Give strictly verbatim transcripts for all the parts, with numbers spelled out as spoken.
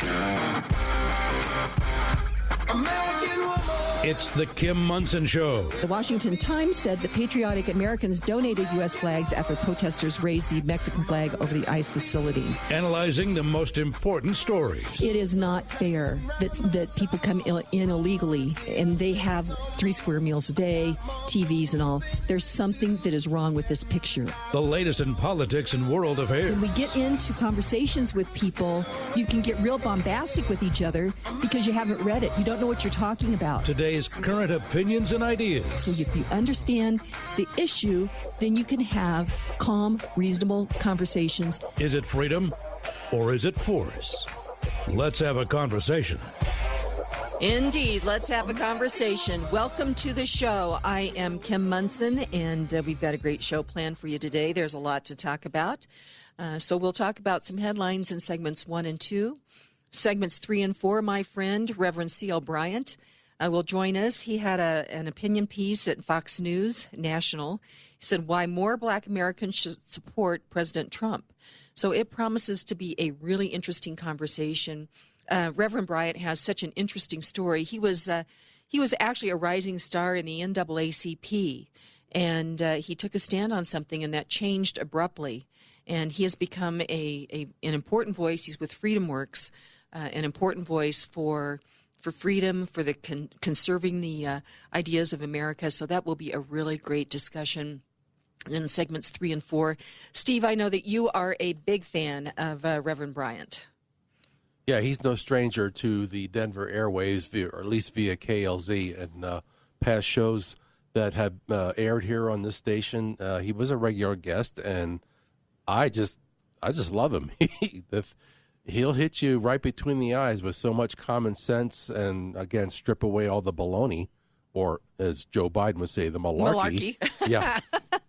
It's the Kim Monson Show. The Washington Times said that patriotic Americans donated U S flags after protesters raised the Mexican flag over the ICE facility. Analyzing the most important stories. It is not fair that that people come in illegally and they have three square meals a day, T Vs and all. There's something that is wrong with this picture. The latest in politics and world affairs. When we get into conversations with people, you can get real bombastic with each other because you haven't read it. You don't know what you're talking about. Today's current opinions and ideas. So if you understand the issue, then you can have calm, reasonable conversations. Is it freedom or is it force? Let's have a conversation. Indeed. Let's have a conversation. Welcome to the show. I am Kim Monson, and uh, we've got a great show planned for you today. There's a lot to talk about. Uh, so we'll talk about some headlines in segments one and two. Segments three and four, my friend, Reverend C L Bryant, Uh, will join us. He had a, an opinion piece at Fox News National. He said why more Black Americans should support President Trump. So it promises to be a really interesting conversation. Uh, Reverend Bryant has such an interesting story. He was uh, he was actually a rising star in the N double A C P, and uh, he took a stand on something, and that changed abruptly. And he has become a, a an important voice. He's with Freedom Works, uh, an important voice for. for freedom, for the con- conserving the uh, ideas of America. So that will be a really great discussion in segments three and four. Steve, I know that you are a big fan of uh, Reverend Bryant. Yeah, he's no stranger to the Denver airwaves, via, or at least via K L Z, and uh, past shows that have uh, aired here on this station. Uh, he was a regular guest, and I just, I just love him. the, He'll hit you right between the eyes with so much common sense and, again, strip away all the baloney, or as Joe Biden would say, the malarkey. Malarkey. Yeah.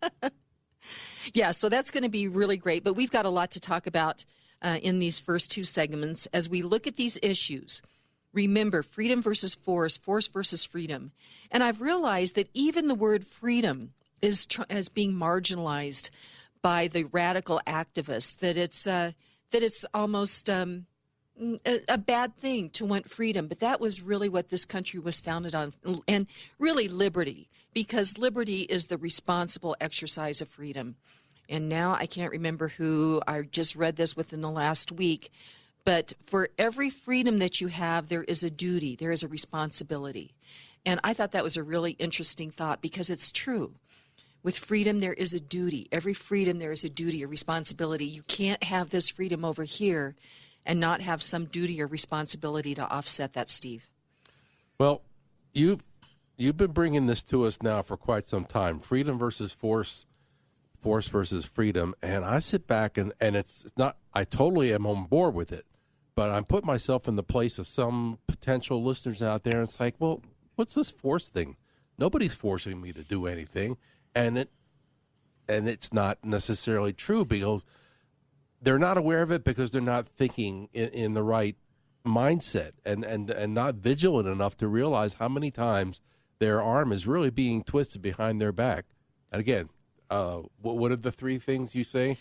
Yeah, so that's going to be really great. But we've got a lot to talk about uh, in these first two segments. As we look at these issues, remember, freedom versus force, force versus freedom. And I've realized that even the word freedom is, tr- is being marginalized by the radical activists, that it's... Uh, that it's almost um, a, a bad thing to want freedom. But that was really what this country was founded on, and really liberty, because liberty is the responsible exercise of freedom. And now I can't remember who, I just read this within the last week, but for every freedom that you have, there is a duty, there is a responsibility. And I thought that was a really interesting thought, because it's true. With freedom, there is a duty. Every freedom, there is a duty, a responsibility. You can't have this freedom over here and not have some duty or responsibility to offset that, Steve. Well, you've, you've been bringing this to us now for quite some time, freedom versus force, force versus freedom. And I sit back, and, and it's not, I totally am on board with it, but I'm putting myself in the place of some potential listeners out there. And it's like, well, what's this force thing? Nobody's forcing me to do anything. And it, and it's not necessarily true, because they're not aware of it, because they're not thinking in, in the right mindset, and, and, and not vigilant enough to realize how many times their arm is really being twisted behind their back. And again, uh, what, what are the three things you say?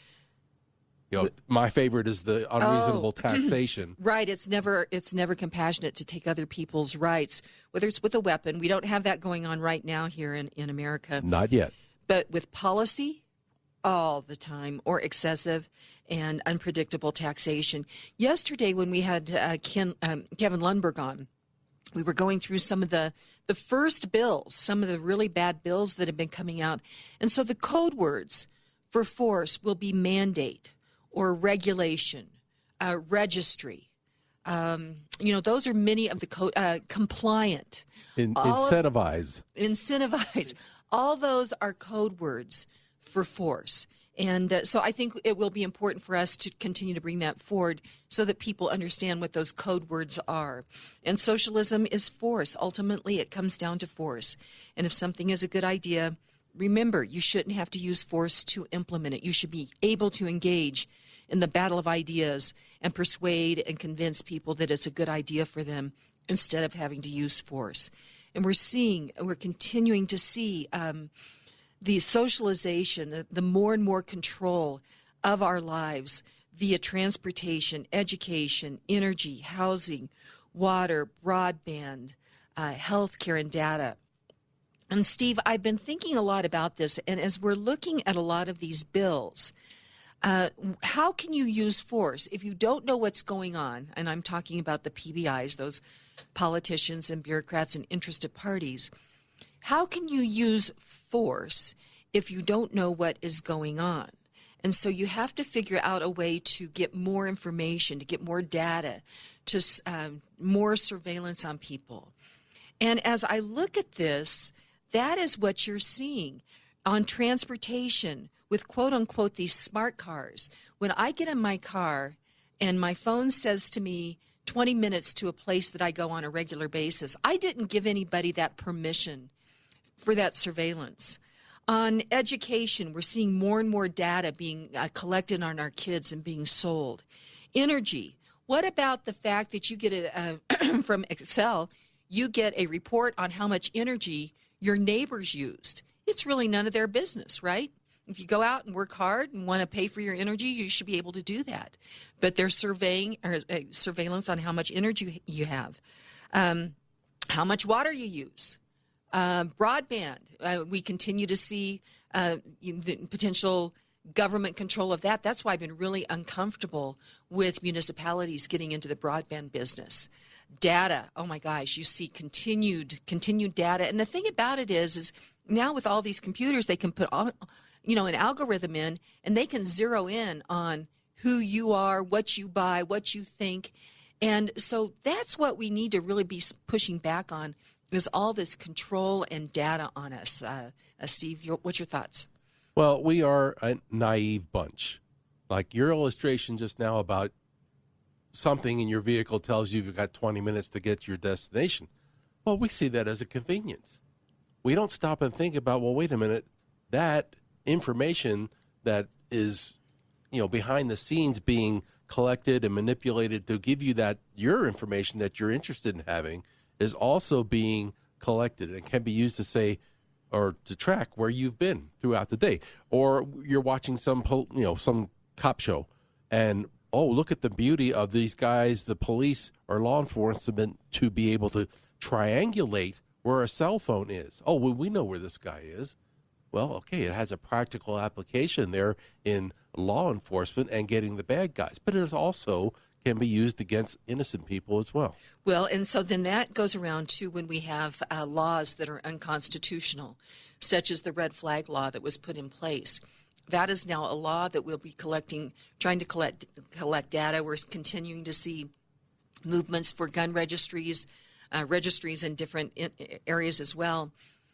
You know, my favorite is the unreasonable oh. taxation. Right. It's never it's never compassionate to take other people's rights, whether it's with a weapon. We don't have that going on right now here in, in America. Not yet. But with policy, all the time, or excessive and unpredictable taxation. Yesterday, when we had uh, Ken, um, Kevin Lundberg on, we were going through some of the, the first bills, some of the really bad bills that have been coming out. And so the code words for force will be mandate, or regulation, uh, registry. Um, you know, those are many of the co- uh, compliant. In, incentivize. Of, incentivize. All those are code words for force. And uh, so I think it will be important for us to continue to bring that forward so that people understand what those code words are. And socialism is force. Ultimately, it comes down to force. And if something is a good idea, remember, you shouldn't have to use force to implement it. You should be able to engage in the battle of ideas and persuade and convince people that it's a good idea for them instead of having to use force. And we're seeing, we're continuing to see um, the socialization, the, the more and more control of our lives via transportation, education, energy, housing, water, broadband, uh, healthcare, and data. And Steve, I've been thinking a lot about this, and as we're looking at a lot of these bills, uh, how can you use force if you don't know what's going on? And I'm talking about the P B Is, those politicians and bureaucrats and interested parties. How can you use force if you don't know what is going on? And so you have to figure out a way to get more information, to get more data, to um, more surveillance on people. And as I look at this, that is what you're seeing on transportation with quote-unquote these smart cars. When I get in my car and my phone says to me twenty minutes to a place that I go on a regular basis, I didn't give anybody that permission for that surveillance. On education, we're seeing more and more data being uh, collected on our kids and being sold. Energy, what about the fact that you get it uh, from Excel, you get a report on how much energy your neighbors used? It's really none of their business, right? If you go out and work hard and want to pay for your energy, you should be able to do that. But they're surveying or uh, surveillance on how much energy you have, um, how much water you use. Uh, broadband, uh, we continue to see uh, the potential government control of that. That's why I've been really uncomfortable with municipalities getting into the broadband business. Data, oh my gosh, you see continued continued data. And the thing about it is, is now with all these computers, they can put all, you know, an algorithm in, and they can zero in on who you are, what you buy, what you think. And so that's what we need to really be pushing back on, is all this control and data on us. Uh, uh, Steve, your, what's your thoughts? Well, we are a naive bunch. Like your illustration just now about something in your vehicle tells you you've got twenty minutes to get to your destination. Well, we see that as a convenience. We don't stop and think about, well, wait a minute, that information that is, you know, behind the scenes being collected and manipulated to give you that, your information that you're interested in having, is also being collected and can be used to say, or to track where you've been throughout the day. Or you're watching some, you know, some cop show, and oh, look at the beauty of these guys, the police or law enforcement, to be able to triangulate where a cell phone is. Oh, well, we know where this guy is. Well, okay, it has a practical application there in law enforcement and getting the bad guys, but it is also can be used against innocent people as well. Well, and so then that goes around to when we have uh, laws that are unconstitutional, such as the red flag law that was put in place. That is now a law that we'll be collecting, trying to collect collect data. We're continuing to see movements for gun registries, uh, registries in different in- areas as well.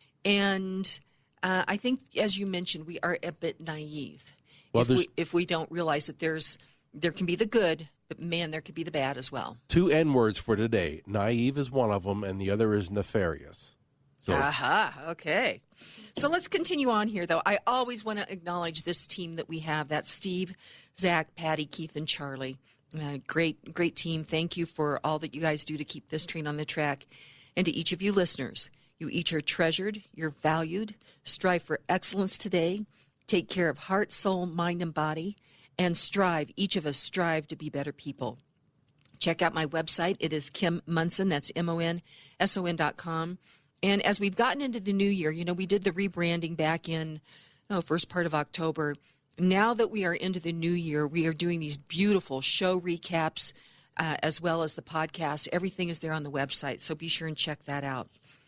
And uh, I think, as you mentioned, we are a bit naive Well, if we if we don't realize that there's there can be the good, but man, there could be the bad as well. Two N words for today. Naive is one of them, and the other is nefarious. So, Aha, okay. So let's continue on here, though. I always want to acknowledge this team that we have. That's Steve, Zach, Patty, Keith, and Charlie. Uh, great, great team. Thank you for all that you guys do to keep this train on the track. And to each of you listeners, you each are treasured, you're valued. Strive for excellence today. Take care of heart, soul, mind, and body. And strive, each of us strive to be better people. Check out my website. It is Kim Monson. That's M O N S O N dot com. And as we've gotten into the new year, you know, we did the rebranding back in oh, first part of October. Now that we are into the new year, we are doing these beautiful show recaps uh, as well as the podcast. Everything is there on the website, so be sure and check that out.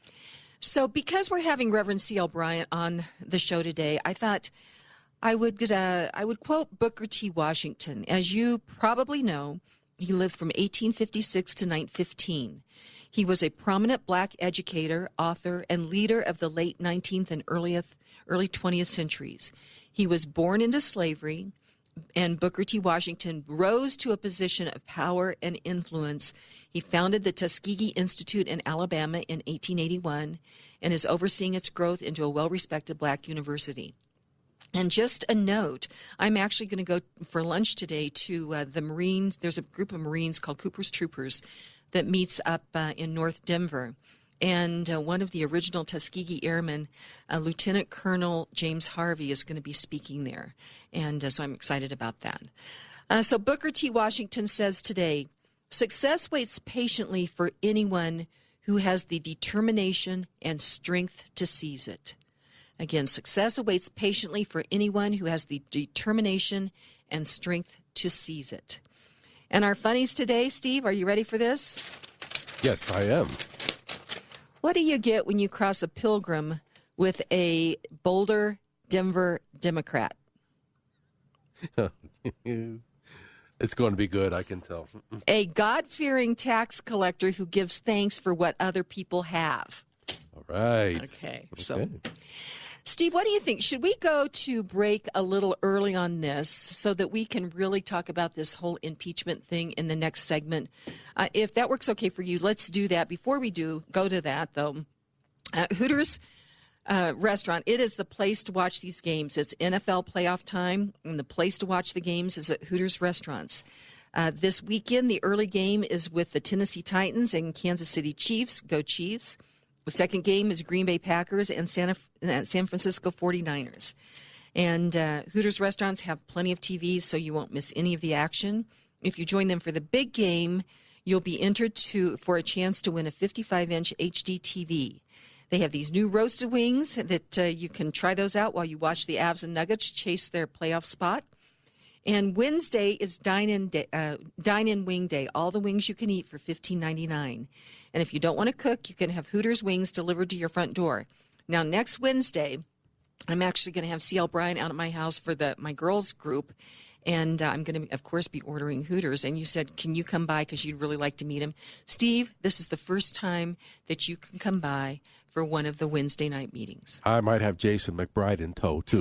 So because we're having Reverend C L. Bryant on the show today, I thought I would uh, I would quote Booker T. Washington. As you probably know, he lived from eighteen fifty-six to nineteen fifteen. He was a prominent black educator, author, and leader of the late nineteenth and early, early twentieth centuries. He was born into slavery, and Booker T. Washington rose to a position of power and influence. He founded the Tuskegee Institute in Alabama in eighteen eighty-one and is overseeing its growth into a well-respected black university. And just a note, I'm actually going to go for lunch today to uh, the Marines. There's a group of Marines called Cooper's Troopers that meets up uh, in North Denver. And uh, one of the original Tuskegee Airmen, uh, Lieutenant Colonel James Harvey, is going to be speaking there. And uh, so I'm excited about that. Uh, so Booker T. Washington says today, success waits patiently for anyone who has the determination and strength to seize it. Again, success awaits patiently for anyone who has the determination and strength to seize it. And our funnies today, Steve, are you ready for this? Yes, I am. What do you get when you cross a pilgrim with a Boulder, Denver Democrat? It's going to be good, I can tell. A God-fearing tax collector who gives thanks for what other people have. All right. Okay. So, Okay. Steve, what do you think? Should we go to break a little early on this so that we can really talk about this whole impeachment thing in the next segment? Uh, if that works okay for you, let's do that. Before we do go to that, though, uh, Hooters uh, Restaurant, it is the place to watch these games. It's N F L playoff time, and the place to watch the games is at Hooters Restaurants. Uh, this weekend, the early game is with the Tennessee Titans and Kansas City Chiefs. Go Chiefs. The second game is Green Bay Packers and Santa, uh, San Francisco forty-niners. And uh, Hooters Restaurants have plenty of T Vs, so you won't miss any of the action. If you join them for the big game, you'll be entered to for a chance to win a fifty-five inch H D T V. They have these new roasted wings that uh, you can try those out while you watch the Avs and Nuggets chase their playoff spot. And Wednesday is dine-in day, uh, dine-in wing day. All the wings you can eat for fifteen ninety-nine. And if you don't want to cook, you can have Hooters wings delivered to your front door. Now, next Wednesday, I'm actually going to have C L Bryan out at my house for the my girls group. And uh, I'm going to, of course, be ordering Hooters. And you said, can you come by because you'd really like to meet him? Steve, this is the first time that you can come by for one of the Wednesday night meetings. I might have Jason McBride in tow, too.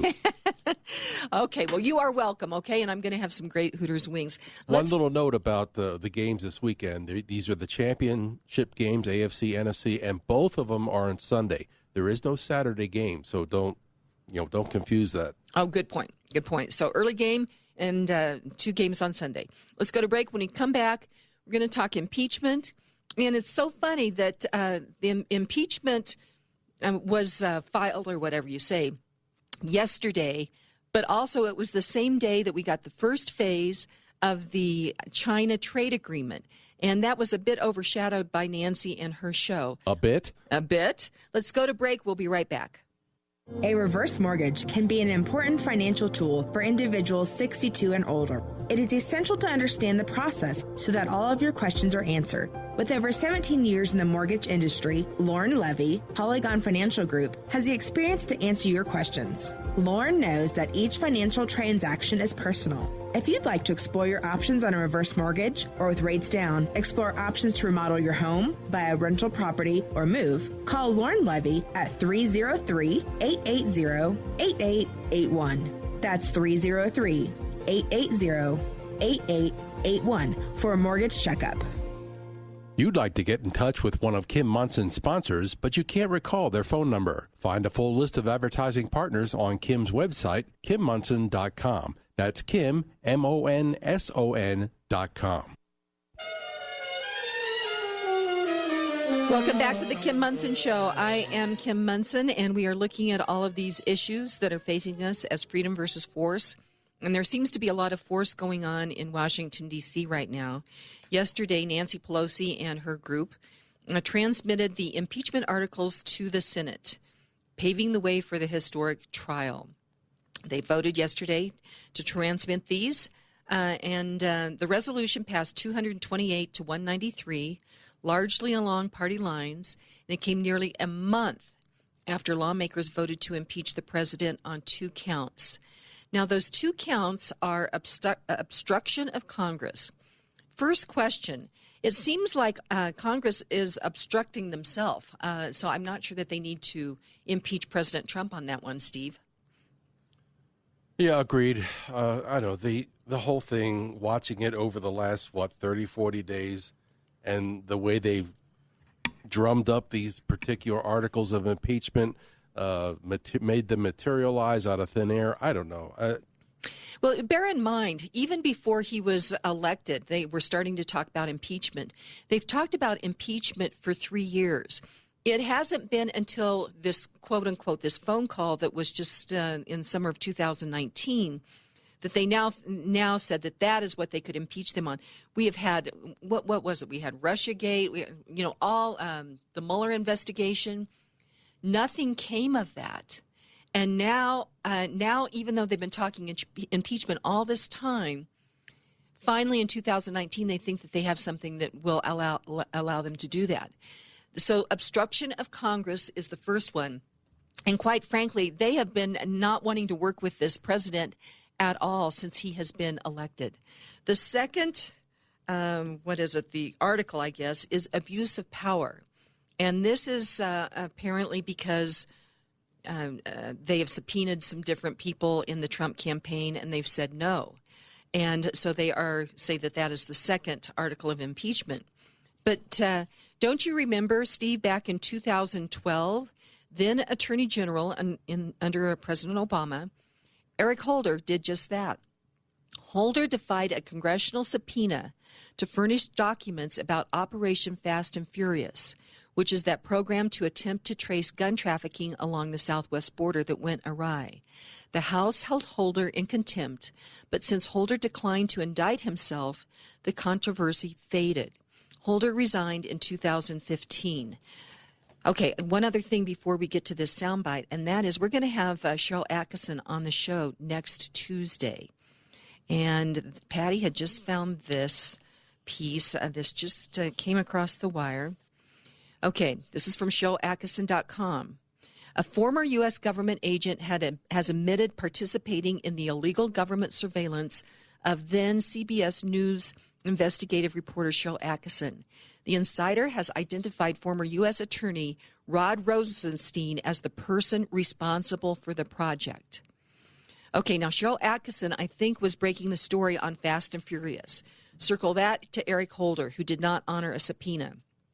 Okay, well, you are welcome, okay? And I'm going to have some great Hooters wings. One Let's... little note about uh, the games this weekend. These are the championship games, A F C, N F C, and both of them are on Sunday. There is no Saturday game, so don't, you know, don't confuse that. Oh, good point. Good point. So early game and uh, two games on Sunday. Let's go to break. When we come back, we're going to talk impeachment. And it's so funny that uh, the im- impeachment um, was uh, filed, or whatever you say, yesterday, but also it was the same day that we got the first phase of the China trade agreement. And that was a bit overshadowed by Nancy and her show. A bit? A bit. Let's go to break. We'll be right back. A reverse mortgage can be an important financial tool for individuals sixty-two and older. It is essential to understand the process so that all of your questions are answered. With over seventeen years in the mortgage industry, Lauren Levy, Polygon Financial Group, has the experience to answer your questions. Lauren knows that each financial transaction is personal. If you'd like to explore your options on a reverse mortgage, or with rates down, explore options to remodel your home, buy a rental property, or move, call Lauren Levy at three oh three, eight eight zero, eight eight eight one. That's three oh three, eight eight zero, eight eight eight one for a mortgage checkup. You'd like to get in touch with one of Kim Monson's sponsors, but you can't recall their phone number. Find a full list of advertising partners on Kim's website, kim monson dot com. That's Kim, M O N S O N dot com. Welcome back to the Kim Monson Show. I am Kim Monson, and we are looking at all of these issues that are facing us as freedom versus force. And there seems to be a lot of force going on in Washington, D C right now. Yesterday, Nancy Pelosi and her group uh, transmitted the impeachment articles to the Senate, paving the way for the historic trial. They voted yesterday to transmit these, uh, and uh, the resolution passed two hundred twenty-eight to one ninety-three, largely along party lines, and it came nearly a month after lawmakers voted to impeach the president on two counts. Now, those two counts are obstru- obstruction of Congress. First question, it seems like uh, Congress is obstructing themselves, uh, so I'm not sure that they need to impeach President Trump on that one, Steve. Yeah, agreed. Uh, I know the the whole thing, watching it over the last, what, thirty, forty days, and the way they've drummed up these particular articles of impeachment, uh, mat- made them materialize out of thin air. I don't know. Uh, Well, bear in mind, even before he was elected, they were starting to talk about impeachment. They've talked about impeachment for three years. It hasn't been until this, quote unquote, this phone call that was just uh, in summer of two thousand nineteen that they now now said that that is what they could impeach them on. We have had, what what was it? We had Russiagate, we, you know, all um, the Mueller investigation. Nothing came of that. And now, uh, now even though they've been talking impe- impeachment all this time, finally in two thousand nineteen, they think that they have something that will allow allow them to do that. So obstruction of Congress is the first one. And quite frankly, they have been not wanting to work with this president at all since he has been elected. The second, um, what is it, the article, I guess, is abuse of power. And this is uh, apparently because um, uh, they have subpoenaed some different people in the Trump campaign, and they've said no. And so they are say that that is the second article of impeachment. But uh, don't you remember, Steve, back in two thousand twelve, then Attorney General in, in, under President Obama, Eric Holder did just that. Holder defied a congressional subpoena to furnish documents about Operation Fast and Furious, which is that program to attempt to trace gun trafficking along the southwest border that went awry. The House held Holder in contempt, but since Holder declined to indict himself, the controversy faded. Holder resigned in two thousand fifteen. Okay, one other thing before we get to this soundbite, and that is we're going to have uh, Sharyl Attkisson on the show next Tuesday. And Patty had just found this piece. Uh, this just uh, came across the wire. Okay, this is from Sharyl Attkisson dot com. A former U S government agent had a, has admitted participating in the illegal government surveillance of then C B S News investigative reporter Sharyl Attkisson. The insider has identified former U S Attorney Rod Rosenstein as the person responsible for the project. Okay, now Sharyl Attkisson, I think, was breaking the story on Fast and Furious. Circle that to Eric Holder, who did not honor a subpoena.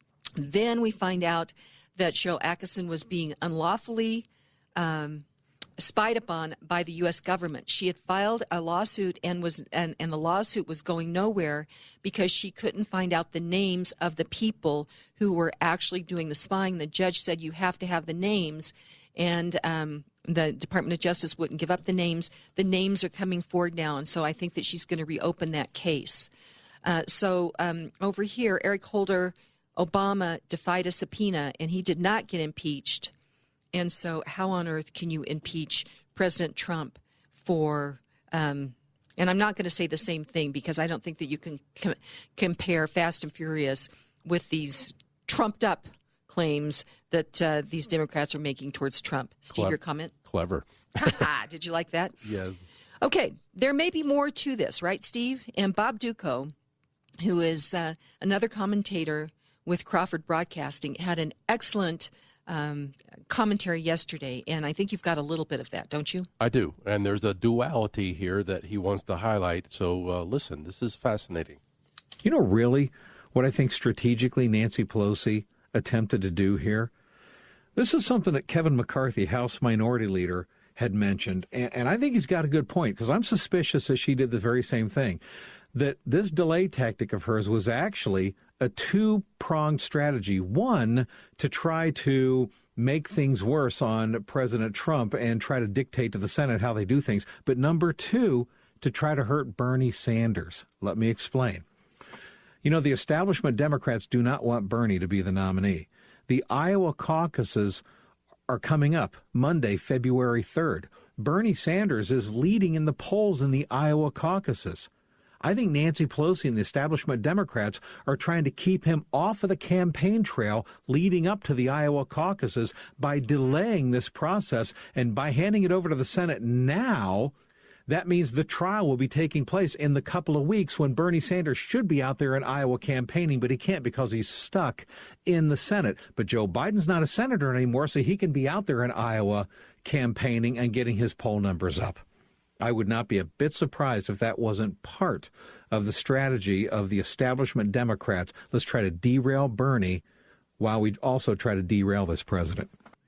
Then we find out that Sharyl Attkisson was being unlawfully um, spied upon by the U S government. She had filed a lawsuit and was and, and the lawsuit was going nowhere because she couldn't find out the names of the people who were actually doing the spying. The judge said you have to have the names, and um, the Department of Justice wouldn't give up the names. The names are coming forward now, and so I think that she's going to reopen that case. Uh, so um, over here, Eric Holder, Obama defied a subpoena, and he did not get impeached. And so how on earth can you impeach President Trump for, um, and I'm not going to say the same thing because I don't think that you can com- compare Fast and Furious with these trumped-up claims that uh, these Democrats are making towards Trump. Steve, Clever. your comment? Clever. Did you like that? Yes. Okay, there may be more to this, right, Steve? And Bob Duco, who is uh, another commentator with Crawford Broadcasting, had an excellent um, commentary yesterday, and I think you've got a little bit of that, don't you? I do, and there's a duality here that he wants to highlight, so uh, listen, this is fascinating. You know, really, what I think strategically Nancy Pelosi attempted to do here? This is something that Kevin McCarthy, House Minority Leader, had mentioned, and, and I think he's got a good point, because I'm suspicious that she did the very same thing, that this delay tactic of hers was actually a two-pronged strategy. One, to try to make things worse on President Trump and try to dictate to the Senate how they do things. But number two, to try to hurt Bernie Sanders. Let me explain. You know, the establishment Democrats do not want Bernie to be the nominee. The Iowa caucuses are coming up Monday, February third. Bernie Sanders is leading in the polls in the Iowa caucuses. I think Nancy Pelosi and the establishment Democrats are trying to keep him off of the campaign trail leading up to the Iowa caucuses by delaying this process, and by handing it over to the Senate now. That means the trial will be taking place in the couple of weeks when Bernie Sanders should be out there in Iowa campaigning, but he can't because he's stuck in the Senate. But Joe Biden's not a senator anymore, so he can be out there in Iowa campaigning and getting his poll numbers up. I would not be a bit surprised if that wasn't part of the strategy of the establishment Democrats. Let's try to derail Bernie while we also try to derail this president.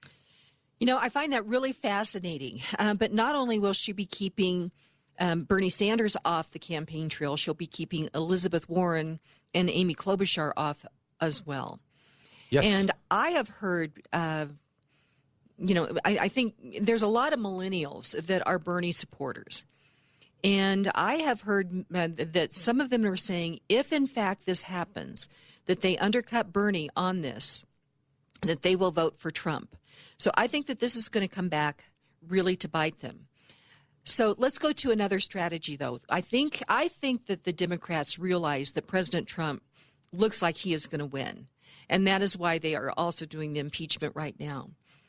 You know, I find that really fascinating. Uh, but not only will she be keeping um, Bernie Sanders off the campaign trail, she'll be keeping Elizabeth Warren and Amy Klobuchar off as well. Yes. And I have heard, uh, you know, I, I think there's a lot of millennials that are Bernie supporters. And I have heard uh, that some of them are saying, if in fact this happens, that they undercut Bernie on this, that they will vote for Trump. So I think that this is going to come back really to bite them. So let's go to another strategy, though. I think I think that the Democrats realize that President Trump looks like he is going to win, and that is why they are also doing the impeachment right now.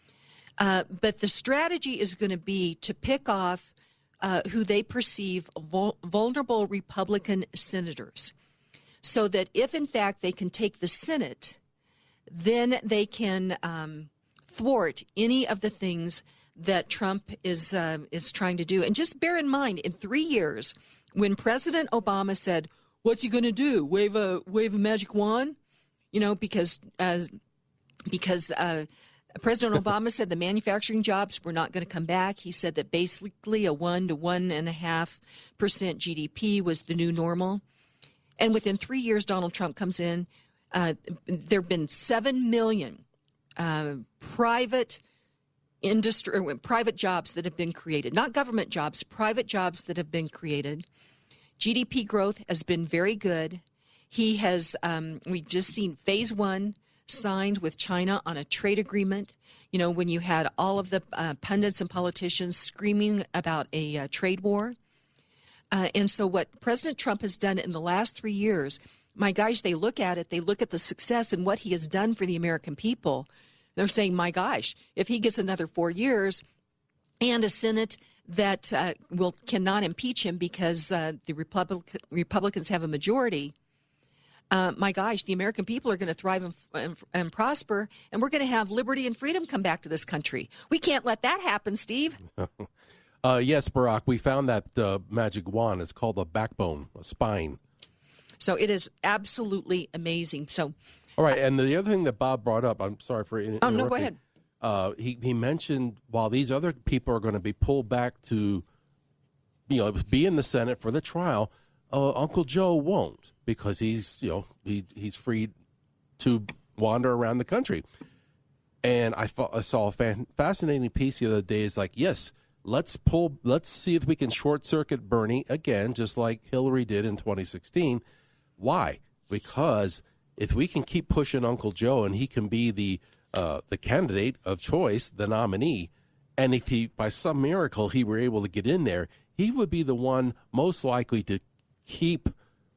Uh, but the strategy is going to be to pick off uh, who they perceive vul- vulnerable Republican senators, so that if, in fact, they can take the Senate, then they can um, thwart any of the things that Trump is uh, is trying to do. And just bear in mind, in three years, when President Obama said, "What's he going to do? Wave a wave a magic wand?" You know, because uh, because uh, President Obama said the manufacturing jobs were not going to come back. He said that basically a one to one and a half percent G D P was the new normal. And within three years, Donald Trump comes in. Uh, there have been seven million uh, private industry, or private jobs that have been created, not government jobs, private jobs that have been created. G D P growth has been very good. He has, um, we've just seen phase one signed with China on a trade agreement. You know, when you had all of the uh, pundits and politicians screaming about a uh, trade war. Uh, and so what President Trump has done in the last three years, my gosh, they look at it, they look at the success and what he has done for the American people. They're saying, my gosh, if he gets another four years and a Senate that uh, will cannot impeach him because uh, the Republic, Republicans have a majority, uh, my gosh, the American people are going to thrive and, and, and prosper, and we're going to have liberty and freedom come back to this country. We can't let that happen, Steve. uh, yes, Barack, we found that uh, magic wand. It's called a backbone, a spine. So it is absolutely amazing. So. All right, and the other thing that Bob brought up, I'm sorry for in- Oh, interrupting. no, go ahead. Uh, he, he mentioned while these other people are going to be pulled back to, you know, be in the Senate for the trial, uh, Uncle Joe won't because he's, you know, he he's free to wander around the country. And I, I saw a fan, fascinating piece the other day. Is like, yes, let's pull, let's see if we can short circuit Bernie again, just like Hillary did in twenty sixteen. Why? Because if we can keep pushing Uncle Joe and he can be the uh, the candidate of choice, the nominee, and if he, by some miracle, he were able to get in there, he would be the one most likely to keep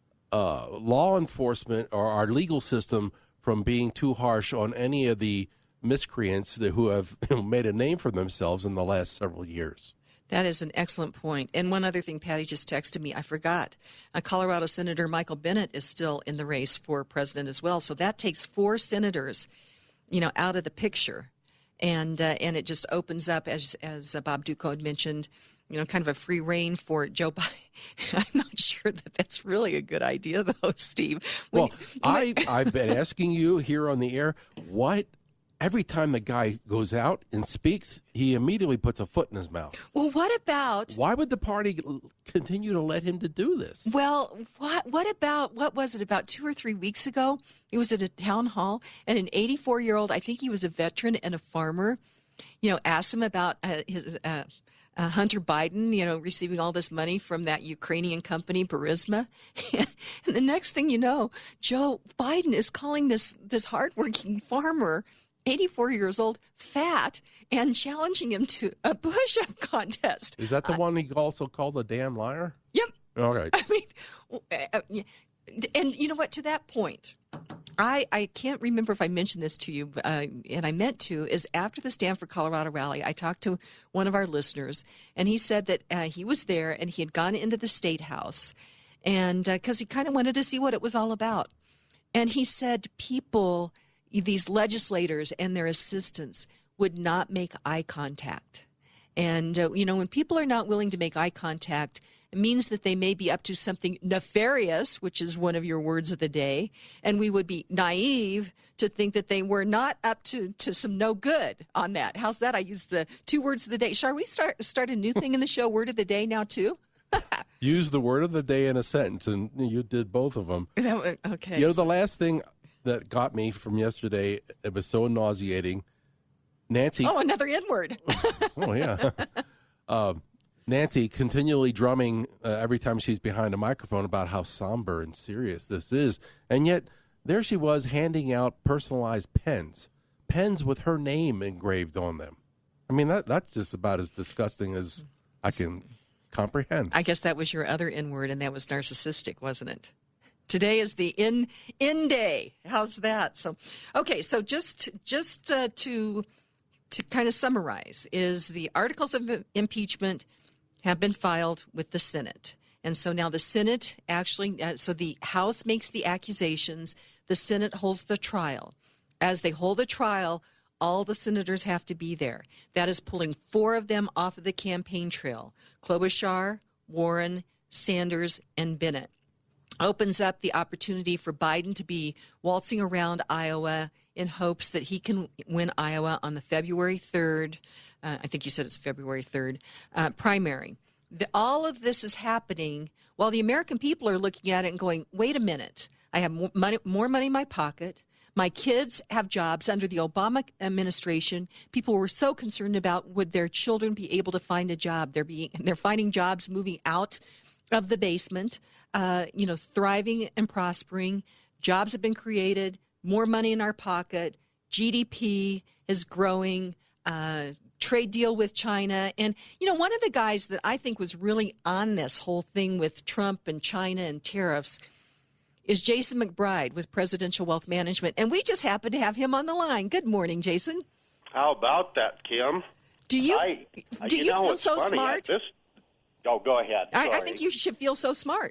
uh, law enforcement or our legal system from being too harsh on any of the miscreants that, who have made a name for themselves in the last several years. That is an excellent point. And one other thing, Patty just texted me, I forgot. Uh, Colorado Senator Michael Bennet is still in the race for president as well. So that takes four senators, you know, out of the picture. And uh, and it just opens up, as as uh, Bob Duco had mentioned, you know, kind of a free reign for Joe Biden. I'm not sure that that's really a good idea, though, Steve. When well, you, I, I've been asking you here on the air, what every time the guy goes out and speaks, he immediately puts a foot in his mouth. Well, what about... Why would the party continue to let him to do this? Well, what what about, what was it, about two or three weeks ago? He was at a town hall, and an eighty-four-year-old, I think he was a veteran and a farmer, you know, asked him about uh, his... Uh, Uh, Hunter Biden, you know, receiving all this money from that Ukrainian company, Burisma. And the next thing you know, Joe Biden is calling this this hardworking farmer, eighty-four years old, fat, and challenging him to a push-up contest. Is that the uh, one he also called a damn liar? Yep. All right. I mean, uh, and you know what, to that point, I, I can't remember if I mentioned this to you, uh, and I meant to, is after the Stanford, Colorado rally, I talked to one of our listeners, and he said that uh, he was there and he had gone into the State House, and because uh, he kind of wanted to see what it was all about. And he said people, these legislators and their assistants, would not make eye contact. And, uh, you know, when people are not willing to make eye contact, it means that they may be up to something nefarious, which is one of your words of the day, and we would be naive to think that they were not up to, to some no good on that. How's that? I used the two words of the day. Shall we start start a new thing in the show, word of the day now too? Use the word of the day in a sentence, and you did both of them. Okay. You know, the last thing that got me from yesterday, it was so nauseating. Nancy. Oh, another N word. Oh, yeah. um, Nancy continually drumming uh, every time she's behind a microphone about how somber and serious this is. And yet there she was handing out personalized pens, pens with her name engraved on them. I mean, that that's just about as disgusting as I can comprehend. I guess that was your other N word, and that was narcissistic, wasn't it? Today is the in in day. How's that? So, okay. So just just uh, to to kind of summarize, is the articles of impeachment have been filed with the Senate, and so now the Senate actually. Uh, so the House makes the accusations. The Senate holds the trial. As they hold the trial, all the senators have to be there. That is pulling four of them off of the campaign trail: Klobuchar, Warren, Sanders, and Bennett. Opens up the opportunity for Biden to be waltzing around Iowa in hopes that he can win Iowa on the February third, uh, I think you said it's February third, uh, primary. The, all of this is happening while the American people are looking at it and going, wait a minute, I have more money, more money in my pocket. My kids have jobs. Under the Obama administration, people were so concerned about would their children be able to find a job. They're being, they're finding jobs moving out of the basement, uh, you know, thriving and prospering. Jobs have been created, more money in our pocket. G D P is growing, uh, trade deal with China. And, you know, one of the guys that I think was really on this whole thing with Trump and China and tariffs is Jason McBride with Presidential Wealth Management. And we just happen to have him on the line. Good morning, Jason. How about that, Kim? Do you, I, do you, you know, feel it's so funny. smart? This, oh, go ahead. I, I Sorry. think you should feel so smart.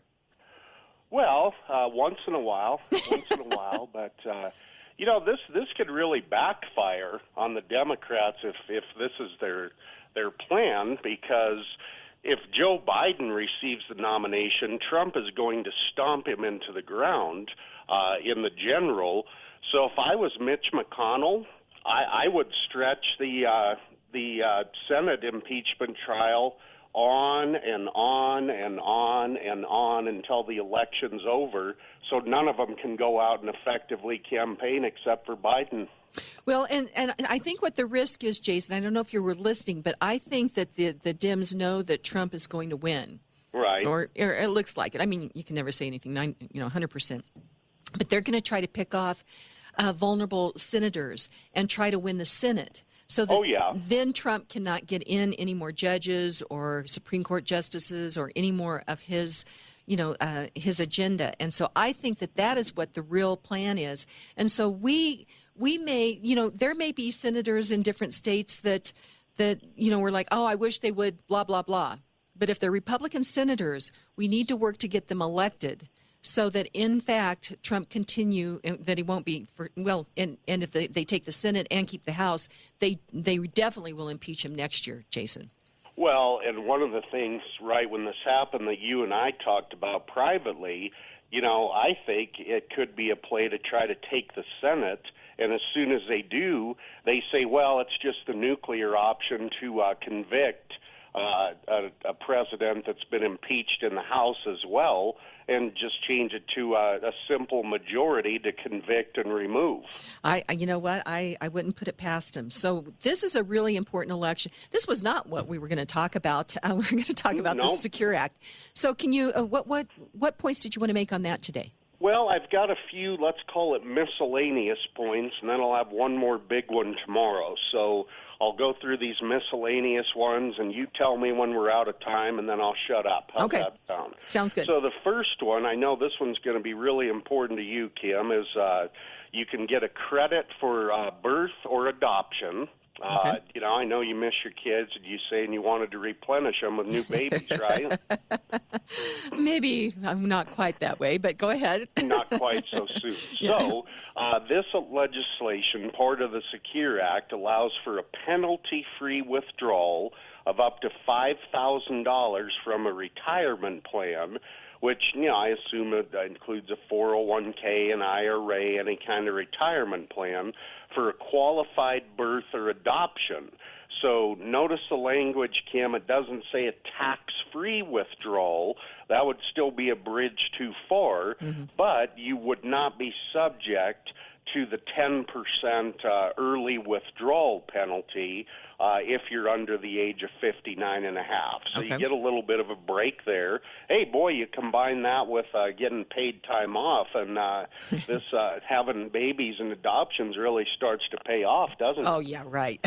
Well, uh, once in a while, once in a while, but uh, you know, this this could really backfire on the Democrats if if this is their their plan, because if Joe Biden receives the nomination, Trump is going to stomp him into the ground uh, in the general. So if I was Mitch McConnell, I, I would stretch the uh, the uh, Senate impeachment trial on and on and on and on until the election's over, so none of them can go out and effectively campaign except for Biden. Well, and, and I think what the risk is, Jason, I don't know if you were listening, but I think that the, the Dems know that Trump is going to win. Right. Or, or it looks like it. I mean, you can never say anything, nine, you know, one hundred percent. But they're going to try to pick off uh, vulnerable senators and try to win the Senate. So that Oh, yeah. then Trump cannot get in any more judges or Supreme Court justices or any more of his, you know, uh, his agenda. And so I think that that is what the real plan is. And so we we may, you know, there may be senators in different states that that, you know, we're like, oh, I wish they would blah, blah, blah. But if they're Republican senators, we need to work to get them elected, so that, in fact, Trump continue, that he won't be, for, well, and, and if they, they take the Senate and keep the House, they they definitely will impeach him next year, Jason. Well, and one of the things, right, when this happened that you and I talked about privately, you know, I think it could be a play to try to take the Senate, and as soon as they do, they say, well, it's just the nuclear option to uh, convict uh, a, a president that's been impeached in the House as well, and just change it to a, a simple majority to convict and remove. I, I you know what? I, I wouldn't put it past him. So this is a really important election. This was not what we were going to talk about. Uh, we were going to talk about No. the Secure Act. So can you? Uh, what what what points did you want to make on that today? Well, I've got a few, let's call it miscellaneous points, and then I'll have one more big one tomorrow. So I'll go through these miscellaneous ones, and you tell me when we're out of time, and then I'll shut up. How's Okay. that sound? Sounds good. So the first one, I know this one's going to be really important to you, Kim, is uh, you can get a credit for uh, birth or adoption. Uh, Okay. You know, I know you miss your kids, and you saying you wanted to replenish them with new babies, right? Maybe I'm not quite that way, but go ahead. Not quite so soon. Yeah. So uh, this legislation, part of the Secure Act, allows for a penalty-free withdrawal of up to five thousand dollars from a retirement plan, which, you know, I assume it includes a four oh one k, an I R A, any kind of retirement plan, for a qualified birth or adoption. So notice the language, Kim. It doesn't say a tax-free withdrawal. That would still be a bridge too far, Mm-hmm. but you would not be subject to the ten percent uh, early withdrawal penalty uh, if you're under the age of fifty-nine and a half. So Okay. you get a little bit of a break there. Hey, boy, you combine that with uh, getting paid time off, and uh, this uh, having babies and adoptions really starts to pay off, doesn't it? Oh, yeah, right.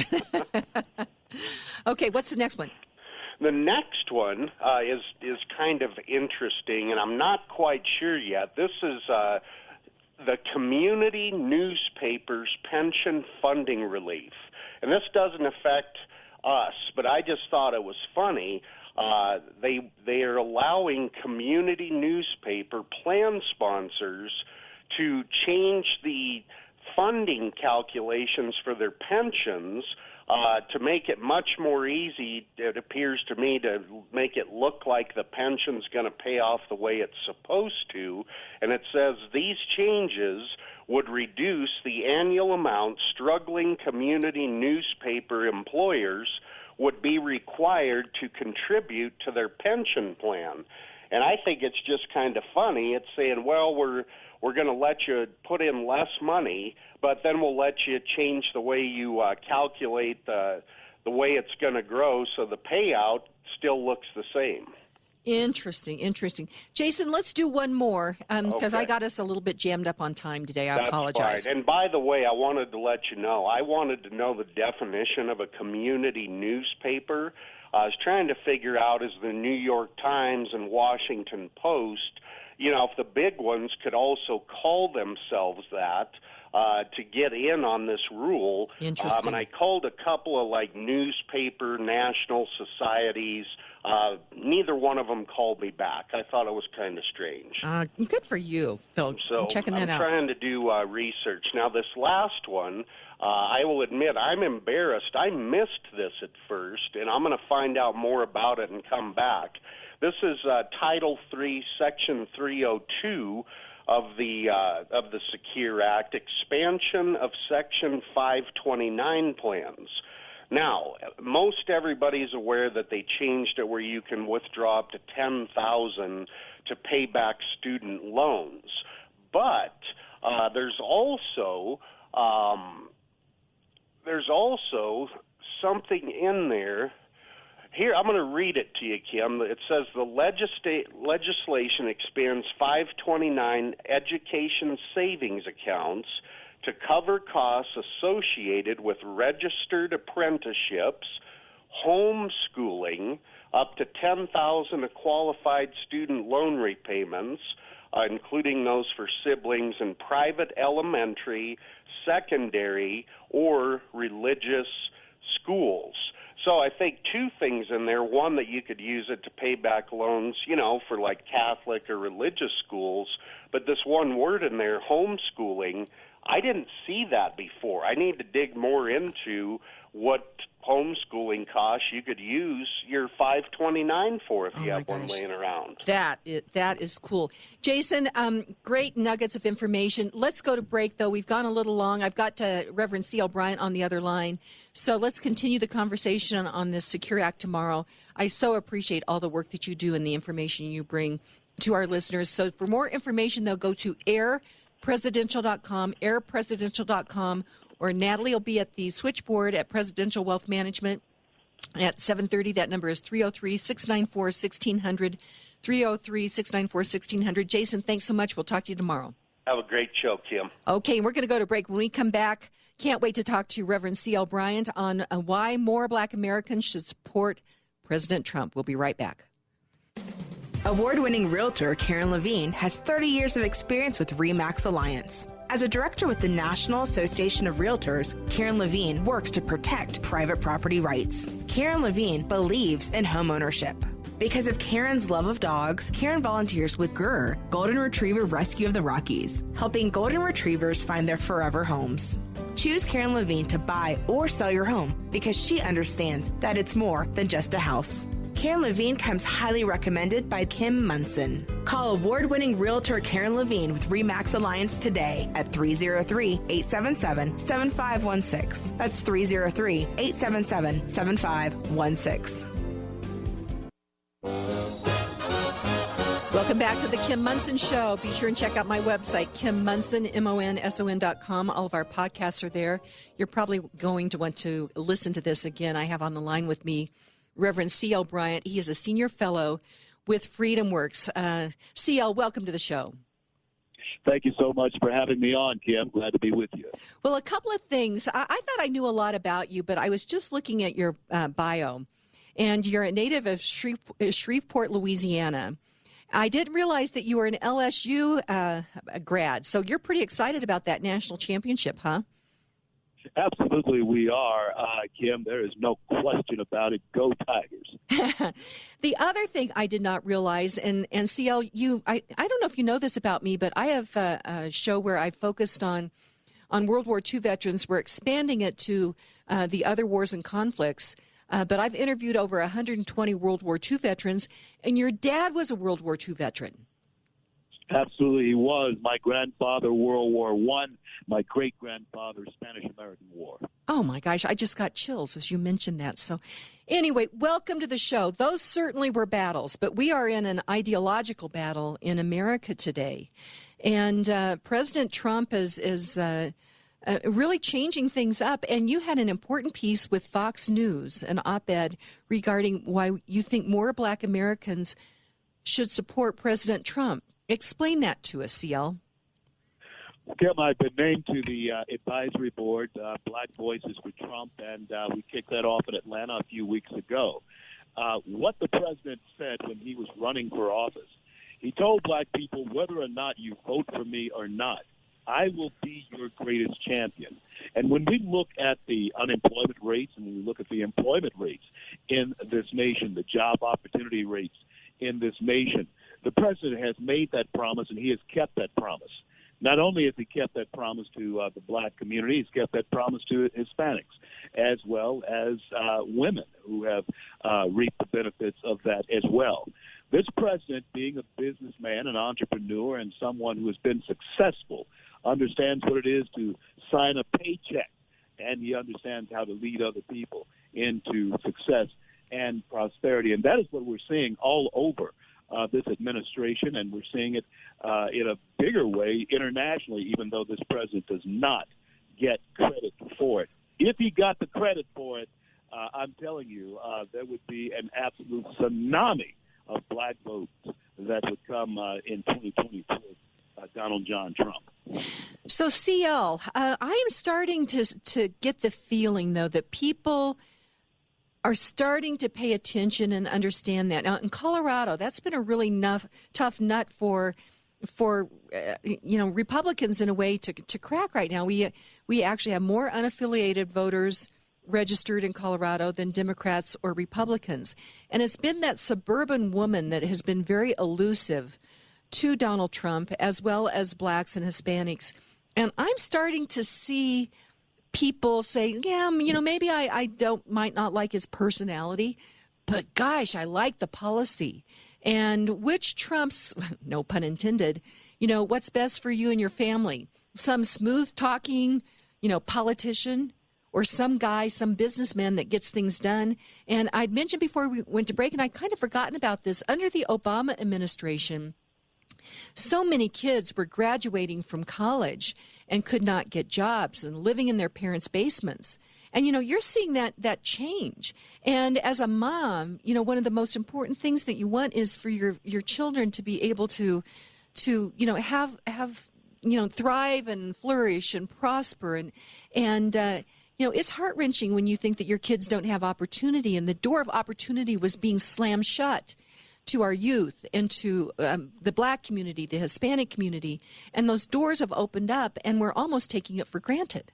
Okay, what's the next one? The next one uh, is is kind of interesting, and I'm not quite sure yet. This is uh, the community newspapers pension funding relief, and this doesn't affect us, but I just thought it was funny. Uh, they they are allowing community newspaper plan sponsors to change the funding calculations for their pensions uh, to make it much more easy, it appears to me, to make it look like the pension's going to pay off the way it's supposed to. And it says these changes would reduce the annual amount struggling community newspaper employers would be required to contribute to their pension plan. And I think it's just kind of funny. It's saying, well, we're we're going to let you put in less money, but then we'll let you change the way you uh, calculate the, the way it's going to grow so the payout still looks the same. Interesting, interesting. Jason, let's do one more because Okay. I got us a little bit jammed up on time today. I That's apologize. fine. And by the way, I wanted to let you know, I wanted to know the definition of a community newspaper. I was trying to figure out, is the New York Times and Washington Post, you know, if the big ones could also call themselves that uh, to get in on this rule. Interesting. Um, and I called a couple of, like, newspaper national societies. Uh, neither one of them called me back. I thought it was kind of strange. Uh, good for you, Phil. So I'm checking that I'm out. trying to do uh, research. Now, this last one, uh, I will admit I'm embarrassed. I missed this at first, and I'm going to find out more about it and come back. This is uh, Title three, Section three oh two of the uh, of the Secure Act, expansion of Section five twenty-nine plans. Now, most everybody's aware that they changed it where you can withdraw up to ten thousand dollars to pay back student loans. But uh, there's also um, there's also something in there. Here, I'm going to read it to you, Kim. It says the legisla- legislation expands five twenty-nine education savings accounts to cover costs associated with registered apprenticeships, homeschooling, up to ten thousand dollars of qualified student loan repayments, uh, including those for siblings in private elementary, secondary, or religious schools. So I think two things in there. One, that you could use it to pay back loans, you know, for like Catholic or religious schools. But this one word in there, homeschooling, I didn't see that before. I need to dig more into what homeschooling costs you could use your five twenty-nine for if Oh, you my have one gosh. laying around. That is, that is cool. Jason, um, great nuggets of information. Let's go to break, though. We've gone a little long. I've got uh, Reverend C L. Bryant on the other line. So let's continue the conversation on this Secure Act tomorrow. I so appreciate all the work that you do and the information you bring to our listeners. So for more information, though, go to air presidential dot com, air presidential dot com, or Natalie will be at the switchboard at Presidential Wealth Management at seven thirty. That number is three oh three, six nine four, one six zero zero, three oh three, six nine four, one six zero zero. Jason, thanks so much. We'll talk to you tomorrow. Have a great show, Kim. Okay, we're going to go to break. When we come back, can't wait to talk to Reverend C L. Bryant on uh, why more Black Americans should support President Trump. We'll be right back. Award-winning realtor Karen Levine has thirty years of experience with RE/MAX Alliance. As a director with the National Association of Realtors, Karen Levine works to protect private property rights. Karen Levine believes in home ownership. Because of Karen's love of dogs, Karen volunteers with G R R, Golden Retriever Rescue of the Rockies, helping golden retrievers find their forever homes. Choose Karen Levine to buy or sell your home because she understands that it's more than just a house. Karen Levine comes highly recommended by Kim Munson. Call award-winning realtor Karen Levine with RE/MAX Alliance today at three oh three, eight seven seven, seven five one six. That's three oh three, eight seven seven, seven five one six. Welcome Welcome back to the Kim Monson Show. Be sure and check out my website, Kim Monson, M O N S O N dot com. All of our podcasts are there. You're probably going to want to listen to this again. I have on the line with me Reverend C L. Bryant. He is a senior fellow with Freedom Works. Uh, C L, welcome to the show. Thank you so much for having me on, Kim. Glad to be with you. Well, a couple of things. I, I thought I knew a lot about you, but I was just looking at your uh, bio, and you're a native of Shreve- Shreveport, Louisiana. I didn't realize that you were an L S U uh, grad, so you're pretty excited about that national championship, huh? Absolutely, we are, uh, Kim. There is no question about it. Go Tigers. The other thing I did not realize, and, and C L, you, I, I don't know if you know this about me, but I have a, a show where I focused on, on World War Two veterans. We're expanding it to uh, the other wars and conflicts. Uh, but I've interviewed over one hundred twenty World War Two veterans, and your dad was a World War Two veteran. Absolutely, he was. My grandfather, World War One. My great-grandfather, Spanish-American War. Oh, my gosh. I just got chills as you mentioned that. So anyway, welcome to the show. Those certainly were battles, but we are in an ideological battle in America today. And uh, President Trump is, is uh, uh, really changing things up. And you had an important piece with Fox News, an op-ed regarding why you think more Black Americans should support President Trump. Explain that to us, C L. Kim, I've been named to the uh, advisory board, uh, Black Voices for Trump, and uh, we kicked that off in Atlanta a few weeks ago. Uh, what the president said when he was running for office, he told Black people, whether or not you vote for me or not, I will be your greatest champion. And when we look at the unemployment rates and when we look at the employment rates in this nation, the job opportunity rates in this nation, the president has made that promise, and he has kept that promise. Not only has he kept that promise to uh, the Black community, he's kept that promise to Hispanics, as well as uh, women who have uh, reaped the benefits of that as well. This president, being a businessman, an entrepreneur, and someone who has been successful, understands what it is to sign a paycheck, and he understands how to lead other people into success and prosperity. And that is what we're seeing all over Uh, this administration, and we're seeing it uh, in a bigger way internationally, even though this president does not get credit for it. If he got the credit for it, uh, I'm telling you, uh, there would be an absolute tsunami of Black votes that would come uh, in twenty twenty for uh, Donald John Trump. So, C L, uh, I am starting to to get the feeling, though, that people are starting to pay attention and understand that. Now, in Colorado, that's been a really nuff, tough nut for, for uh, you know, Republicans in a way to to crack right now. We we actually have more unaffiliated voters registered in Colorado than Democrats or Republicans. And it's been that suburban woman that has been very elusive to Donald Trump, as well as Blacks and Hispanics. And I'm starting to see people say, yeah, you know, maybe I, I don't might not like his personality, but gosh, I like the policy. And which trumps, no pun intended, you know, what's best for you and your family? Some smooth talking, you know, politician, or some guy, some businessman that gets things done. And I'd mentioned before we went to break, and I'd kind of forgotten about this, under the Obama administration, so many kids were graduating from college and could not get jobs and living in their parents' basements. And, you know, you're seeing that that change. And as a mom, you know, one of the most important things that you want is for your, your children to be able to, to, you know, have, have, you know, thrive and flourish and prosper. And, and, uh, you know, it's heart-wrenching when you think that your kids don't have opportunity, and the door of opportunity was being slammed shut to our youth and to um, the Black community, the Hispanic community, and those doors have opened up, and we're almost taking it for granted.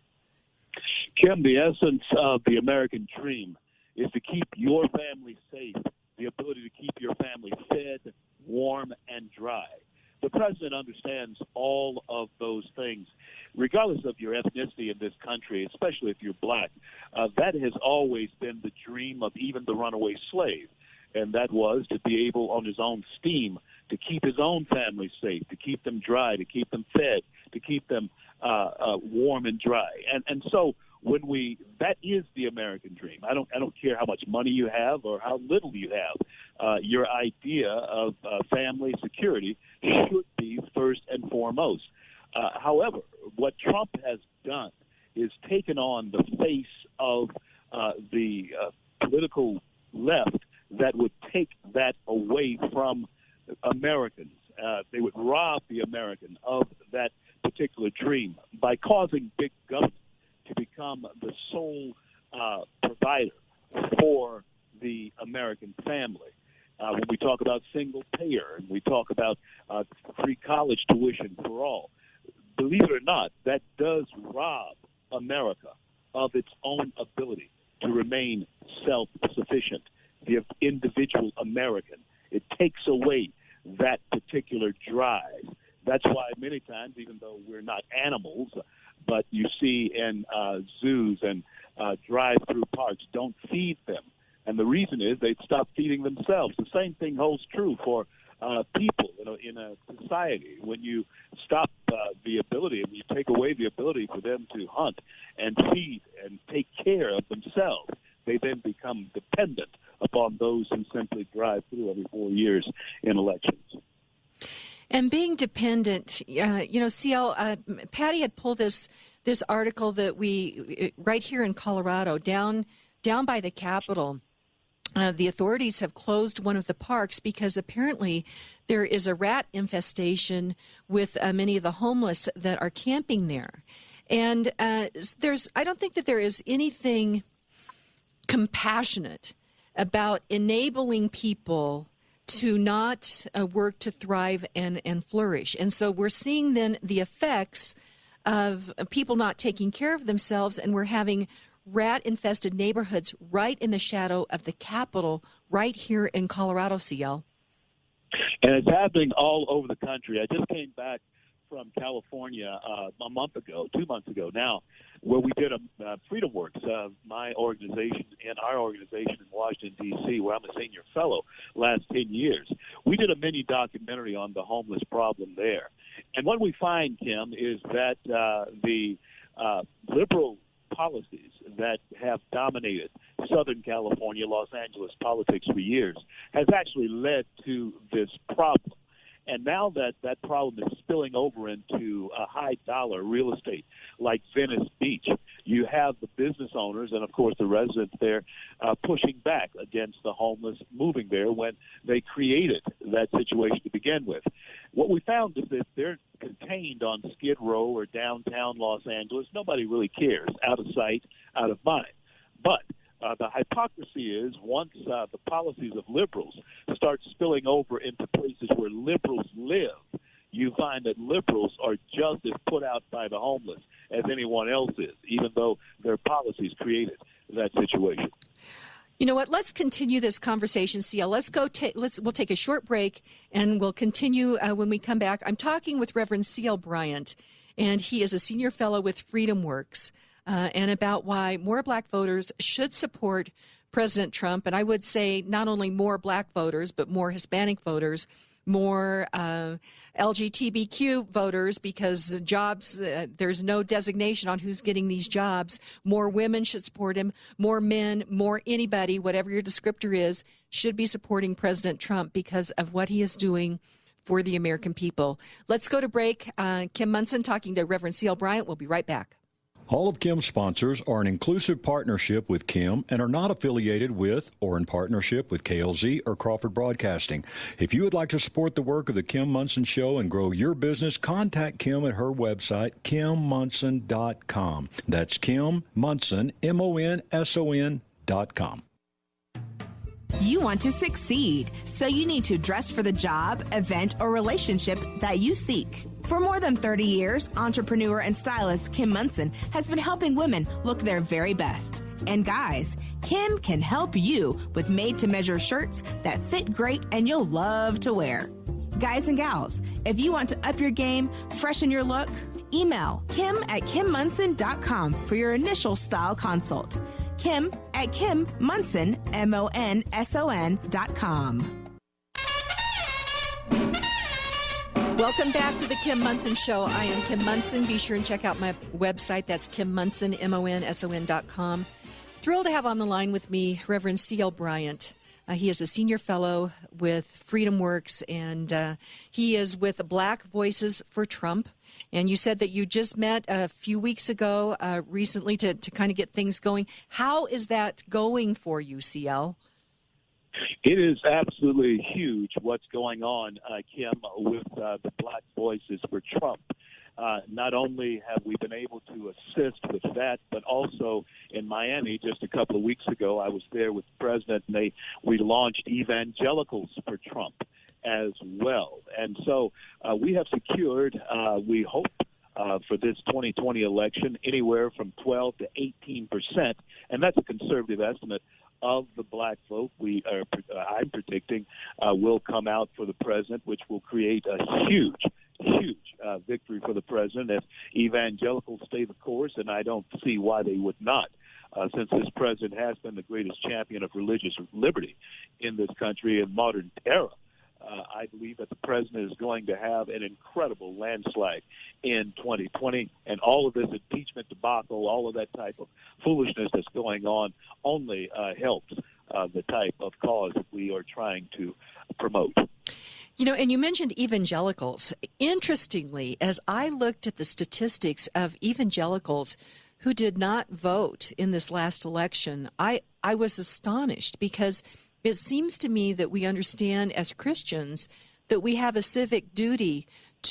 Kim, the essence of the American dream is to keep your family safe, the ability to keep your family fed, warm, and dry. The president understands all of those things, regardless of your ethnicity in this country, especially if you're Black. Uh, that has always been the dream of even the runaway slave. And that was to be able, on his own steam, to keep his own family safe, to keep them dry, to keep them fed, to keep them uh, uh, warm and dry. And and so when we, that is the American dream. I don't I don't care how much money you have or how little you have. uh, your idea of uh, family security should be first and foremost. Uh, however, what Trump has done is taken on the face of uh, the uh, political left that would take that away from Americans. Uh, they would rob the American of that particular dream by causing big government to become the sole uh, provider for the American family. Uh, when we talk about single payer and we talk about uh, free college tuition for all, believe it or not, that does rob America of its own ability to remain self-sufficient, the individual American. It takes away that particular drive. That's why many times, even though we're not animals, but you see in uh, zoos and uh, drive-through parks, don't feed them. And the reason is they've stopped feeding themselves. The same thing holds true for uh, people in a, in a society. When you stop uh, the ability, when you take away the ability for them to hunt and feed and take care of themselves, they then become dependent upon those who simply drive through every four years in elections. And being dependent, uh, you know, C L, uh, Patty had pulled this this article that we, right here in Colorado, down down by the Capitol, uh, the authorities have closed one of the parks because apparently there is a rat infestation with uh, many of the homeless that are camping there. And uh, there's, I don't think that there is anything compassionate about enabling people to not uh, work to thrive and, and flourish. And so we're seeing then the effects of people not taking care of themselves, and we're having rat-infested neighborhoods right in the shadow of the Capitol, right here in Colorado, C L. And it's happening all over the country. I just came back from California uh, a month ago, two months ago now, where we did a uh, Freedom Works, uh, my organization and our organization in Washington, D C, where I'm a senior fellow last ten years. We did a mini documentary on the homeless problem there. And what we find, Kim, is that uh, the uh, liberal policies that have dominated Southern California, Los Angeles politics for years has actually led to this problem. And now that that problem is spilling over into uh, high-dollar real estate like Venice Beach, you have the business owners and, of course, the residents there uh, pushing back against the homeless moving there when they created that situation to begin with. What we found is that they're contained on Skid Row or downtown Los Angeles. Nobody really cares. Out of sight, out of mind. But Uh, the hypocrisy is once uh, the policies of liberals start spilling over into places where liberals live, you find that liberals are just as put out by the homeless as anyone else is, even though their policies created that situation. You know what? Let's continue this conversation, C L. Let's go. Ta- let's. We'll take a short break, and we'll continue uh, when we come back. I'm talking with Reverend C L. Bryant, and he is a senior fellow with Freedom Works. Uh, and about why more black voters should support President Trump. And I would say not only more black voters, but more Hispanic voters, more uh, L G B T Q voters, because jobs, uh, there's no designation on who's getting these jobs. More women should support him. More men, more anybody, whatever your descriptor is, should be supporting President Trump because of what he is doing for the American people. Let's go to break. Uh, Kim Monson talking to Reverend C L. Bryant. We'll be right back. All of Kim's sponsors are an inclusive partnership with Kim and are not affiliated with or in partnership with K L Z or Crawford Broadcasting. If you would like to support the work of the Kim Monson Show and grow your business, contact Kim at her website, kim monson dot com. That's Kim Monson, M O N S O N dot com. You want to succeed, so you need to dress for the job, event, or relationship that you seek. For more than thirty years, entrepreneur and stylist Kim Monson has been helping women look their very best. And guys, Kim can help you with made-to-measure shirts that fit great and you'll love to wear. Guys and gals, if you want to up your game, freshen your look, email kim at kim monson dot com for your initial style consult. Kim at Kim Monson, M O N S O N dot com. Welcome back to the Kim Monson Show. I am Kim Monson. Be sure and check out my website. That's Kim Monson, M O N S O N dot com. Thrilled to have on the line with me Reverend C L. Bryant, Uh, he is a senior fellow with Freedom Works, and uh, he is with Black Voices for Trump. And you said that you just met a few weeks ago uh, recently to, to kind of get things going. How is that going for you, C L? It is absolutely huge what's going on, uh, Kim, with uh, the Black Voices for Trump. Uh, not only have we been able to assist with that, but also in Miami just a couple of weeks ago, I was there with the president, and they we launched Evangelicals for Trump as well. And so uh, we have secured, uh, we hope, uh, for this twenty twenty election, anywhere from twelve to eighteen percent, and that's a conservative estimate, of the black vote we are, uh, I'm predicting uh, will come out for the president, which will create a huge, huge uh, victory for the president if evangelicals stay the course, and I don't see why they would not, uh, since this president has been the greatest champion of religious liberty in this country in modern era. Uh, I believe that the president is going to have an incredible landslide in twenty twenty, and all of this impeachment debacle, all of that type of foolishness that's going on only uh, helps uh, the type of cause that we are trying to promote. You know, and you mentioned evangelicals. Interestingly, as I looked at the statistics of evangelicals who did not vote in this last election, I, I was astonished, because it seems to me that we understand as Christians that we have a civic duty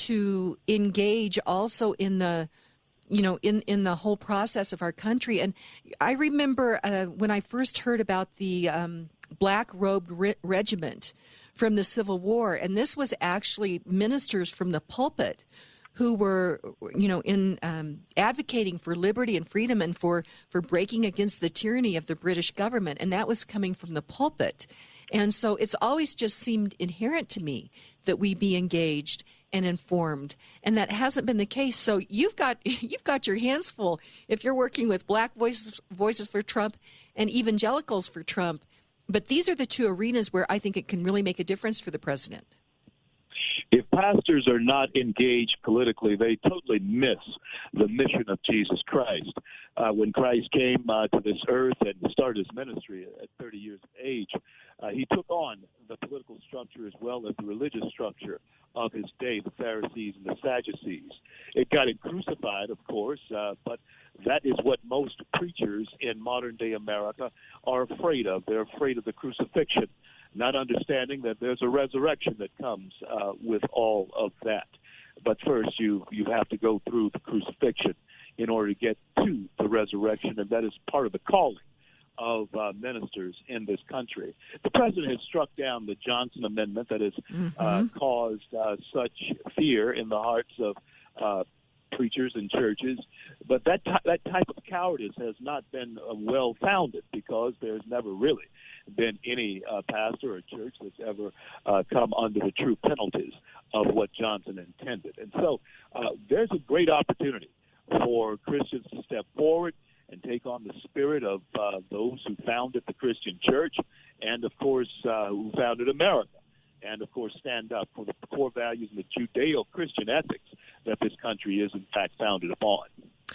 to engage also in the, you know, in, in the whole process of our country. And I remember uh, when I first heard about the um, Black-Robed Re- Regiment from the Civil War, and this was actually ministers from the pulpit who were, you know, in um, advocating for liberty and freedom and for, for breaking against the tyranny of the British government, and that was coming from the pulpit. And so it's always just seemed inherent to me that we be engaged and informed, and that hasn't been the case. So you've got you've got your hands full if you're working with Black Voices, Voices for Trump and Evangelicals for Trump. But these are the two arenas where I think it can really make a difference for the president. If pastors are not engaged politically, they totally miss the mission of Jesus Christ. Uh, when Christ came uh, to this earth and started his ministry at thirty years of age, uh, he took on the political structure as well as the religious structure of his day, the Pharisees and the Sadducees. It got him crucified, of course, uh, but that is what most preachers in modern-day America are afraid of. They're afraid of the crucifixion, not understanding that there's a resurrection that comes uh, with all of that. But first, you, you have to go through the crucifixion in order to get to the resurrection, and that is part of the calling of uh, ministers in this country. The president has struck down the Johnson Amendment that has mm-hmm. uh, caused uh, such fear in the hearts of uh, preachers and churches, but that, t- that type of cowardice has not been uh, well-founded, because there's never really been any uh, pastor or church that's ever uh, come under the true penalties of what Johnson intended. And so uh, there's a great opportunity for Christians to step forward and take on the spirit of uh, those who founded the Christian church and, of course, uh, who founded America, and, of course, stand up for the core values and the Judeo-Christian ethics that this country is, in fact, founded upon.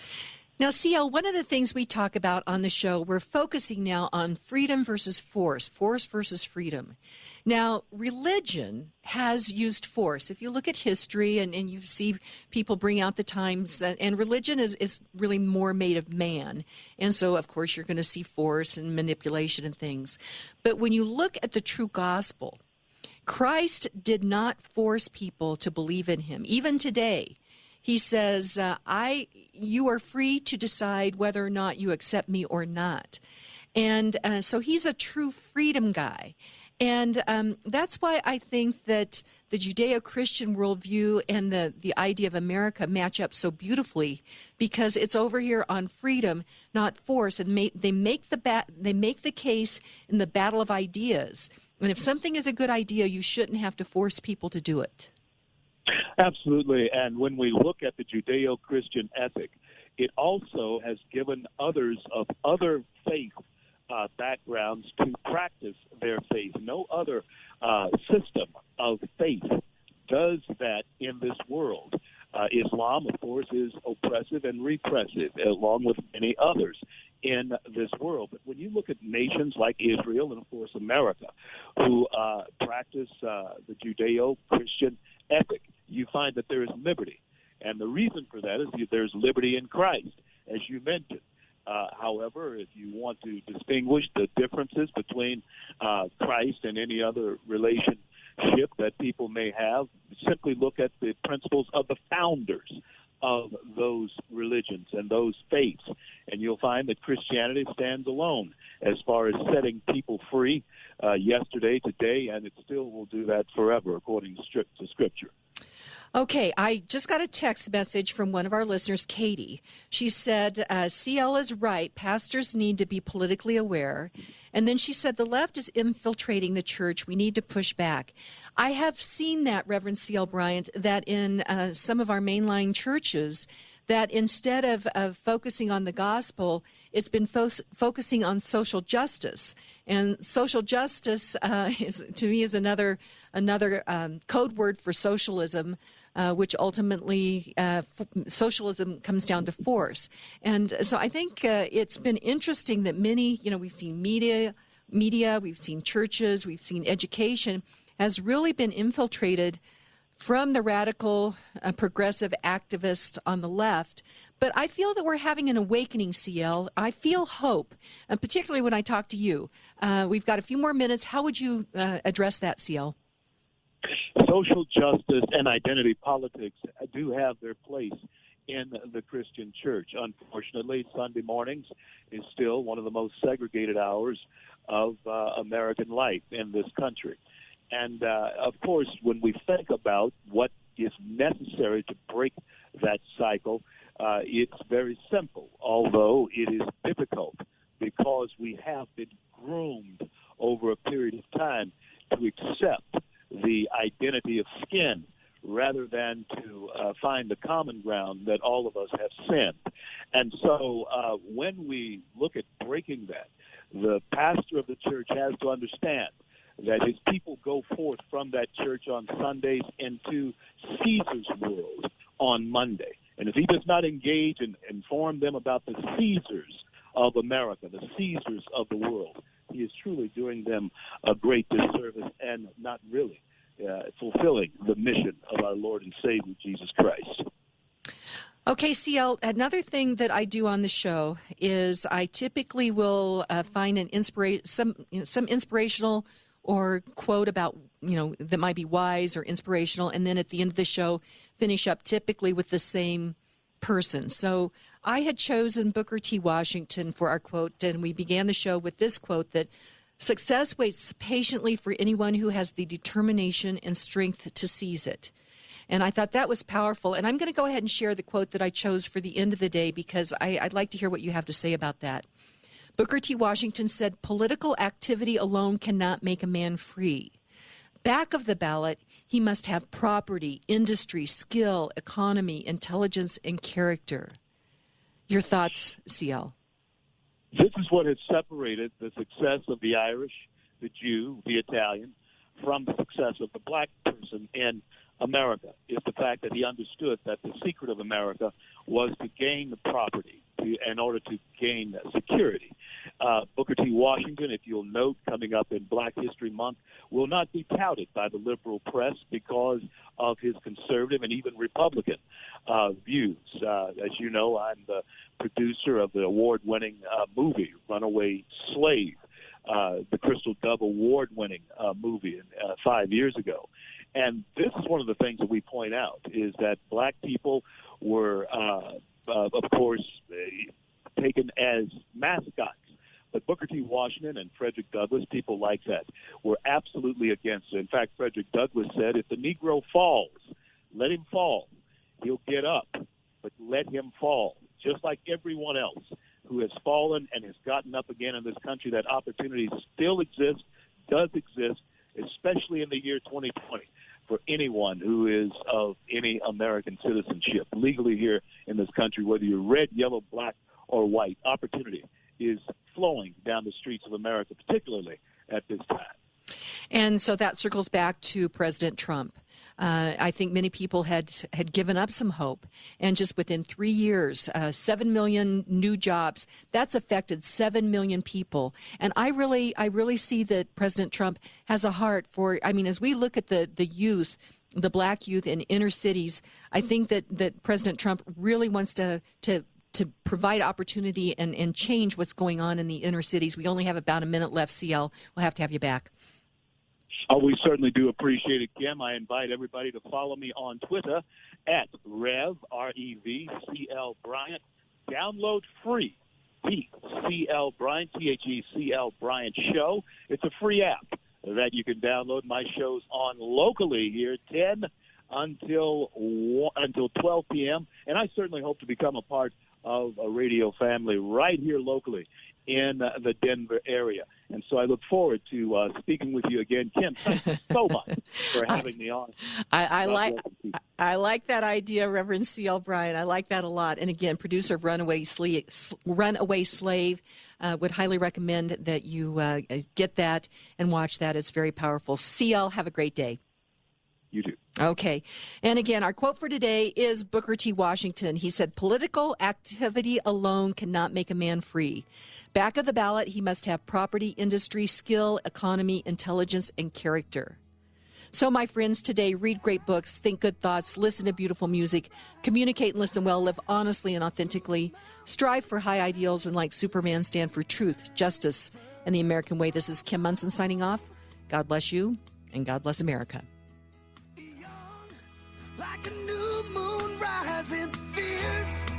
Now, C L, one of the things we talk about on the show, we're focusing now on freedom versus force, force versus freedom. Now, religion has used force. If you look at history and, and you see people bring out the times, that, and religion is, is really more made of man. And so, of course, you're going to see force and manipulation and things. But when you look at the true gospel, Christ did not force people to believe in him. Even today, he says, uh, I, you are free to decide whether or not you accept me or not. And uh, so he's a true freedom guy. And um, that's why I think that the Judeo-Christian worldview and the, the idea of America match up so beautifully, because it's over here on freedom, not force. And may, they make the ba- they make the case in the battle of ideas. And if something is a good idea, you shouldn't have to force people to do it. Absolutely. And when we look at the Judeo-Christian ethic, it also has given others of other faith uh, backgrounds to practice their faith. No other uh, system of faith does that in this world. Uh, Islam, of course, is oppressive and repressive, along with many others in this world. But when you look at nations like Israel and, of course, America, who uh, practice uh, the Judeo-Christian ethic, you find that there is liberty. And the reason for that is there's liberty in Christ, as you mentioned. Uh, however, if you want to distinguish the differences between uh, Christ and any other relationship that people may have, simply look at the principles of the founders of those religions and those faiths, and you'll find that Christianity stands alone as far as setting people free uh, yesterday, today, and it still will do that forever, according to Scripture. Okay, I just got a text message from one of our listeners, Katie. She said, uh, C L is right. Pastors need to be politically aware. And then she said, the left is infiltrating the church. We need to push back. I have seen that, Reverend C L Bryant, that in uh, some of our mainline churches, that instead of, of focusing on the gospel, it's been fo- focusing on social justice. And social justice, uh, is, to me, is another another um, code word for socialism, uh, which ultimately uh, f- socialism comes down to force. And so I think uh, it's been interesting that many, you know, we've seen media, media, we've seen churches, we've seen education has really been infiltrated from the radical, uh, progressive activists on the left. But I feel that we're having an awakening, C L. I feel hope, and particularly when I talk to you. Uh, we've got a few more minutes. How would you uh, address that, C L? Social justice and identity politics do have their place in the Christian church. Unfortunately, Sunday mornings is still one of the most segregated hours of uh, American life in this country. And, uh, of course, when we think about what is necessary to break that cycle, uh, it's very simple, although it is difficult because we have been groomed over a period of time to accept the identity of skin rather than to uh, find the common ground that all of us have sinned. And so uh, when we look at breaking that, the pastor of the church has to understand that his people go forth from that church on Sundays into Caesar's world on Monday. And if he does not engage and inform them about the Caesars of America, the Caesars of the world, he is truly doing them a great disservice and not really uh, fulfilling the mission of our Lord and Savior, Jesus Christ. Okay, C L, another thing that I do on the show is I typically will uh, find an inspira- some you know, some inspirational or quote about, you know, that might be wise or inspirational, and then at the end of the show, finish up typically with the same person. So I had chosen Booker T. Washington for our quote, and we began the show with this quote that success waits patiently for anyone who has the determination and strength to seize it. And I thought that was powerful. And I'm going to go ahead and share the quote that I chose for the end of the day because I, I'd like to hear what you have to say about that. Booker T. Washington said, political activity alone cannot make a man free. Back of the ballot, he must have property, industry, skill, economy, intelligence, and character. Your thoughts, C L? This is what has separated the success of the Irish, the Jew, the Italian, from the success of the black person in America, is the fact that he understood that the secret of America was to gain the property to, in order to gain security. Uh, Booker T. Washington, if you'll note, coming up in Black History Month, will not be touted by the liberal press because of his conservative and even Republican uh, views. Uh, as you know, I'm the producer of the award-winning uh, movie, Runaway Slave, uh, the Crystal Dove award-winning uh, movie uh, five years ago. And this is one of the things that we point out, is that black people were, uh, uh, of course, uh, taken as mascots. But Booker T. Washington and Frederick Douglass, people like that, were absolutely against it. In fact, Frederick Douglass said, if the Negro falls, let him fall. He'll get up, but let him fall. Just like everyone else who has fallen and has gotten up again in this country, that opportunity still exists, does exist, especially in the year twenty twenty, for anyone who is of any American citizenship legally here in this country, whether you're red, yellow, black, or white. Opportunity is flowing down the streets of America, particularly at this time. And so that circles back to President Trump. Uh, I think many people had had given up some hope. And just within three years, uh, seven million new jobs, that's affected seven million people. And I really, I really see that President Trump has a heart for, I mean, as we look at the, the youth, the black youth in inner cities, I think that, that President Trump really wants to, to to provide opportunity and, and change what's going on in the inner cities. We only have about a minute left, C L. We'll have to have you back. Oh, we certainly do appreciate it, Kim. I invite everybody to follow me on Twitter at Rev, R E V, C L Bryant. Download free, T C L Bryant, T H E C L Bryant Show. It's a free app that you can download. My show's on locally here, ten until until twelve p.m., and I certainly hope to become a part of a radio family right here locally in uh, the Denver area. And so I look forward to uh, speaking with you again. Kim, thank you so much for having me on. I, I like I like that idea, Reverend C L. Bryant. I like that a lot. And again, producer of Runaway Slave, Runaway Slave uh, would highly recommend that you uh, get that and watch that. It's very powerful. C L, have a great day. You do. Okay. And again, our quote for today is Booker T. Washington. He said, political activity alone cannot make a man free. Back of the ballot, he must have property, industry, skill, economy, intelligence, and character. So, my friends, today, read great books, think good thoughts, listen to beautiful music, communicate and listen well, live honestly and authentically, strive for high ideals, and like Superman, stand for truth, justice, and the American way. This is Kim Monson signing off. God bless you, and God bless America. Like a new moon rising fierce.